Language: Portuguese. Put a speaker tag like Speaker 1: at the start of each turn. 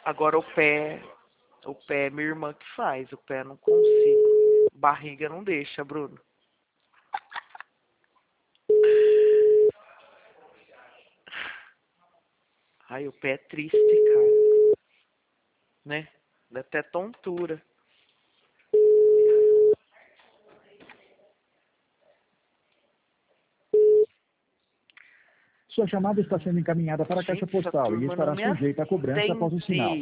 Speaker 1: Agora o pé é minha irmã que faz, o pé eu não consigo. Barriga não deixa, Bruno. Ai, o pé é triste, cara. Né? Dá até tontura.
Speaker 2: Sua chamada está sendo encaminhada para a caixa
Speaker 1: Gente, essa
Speaker 2: postal e
Speaker 1: turma não
Speaker 2: estará
Speaker 1: me
Speaker 2: sujeita a cobrança após o sinal.
Speaker 1: atende.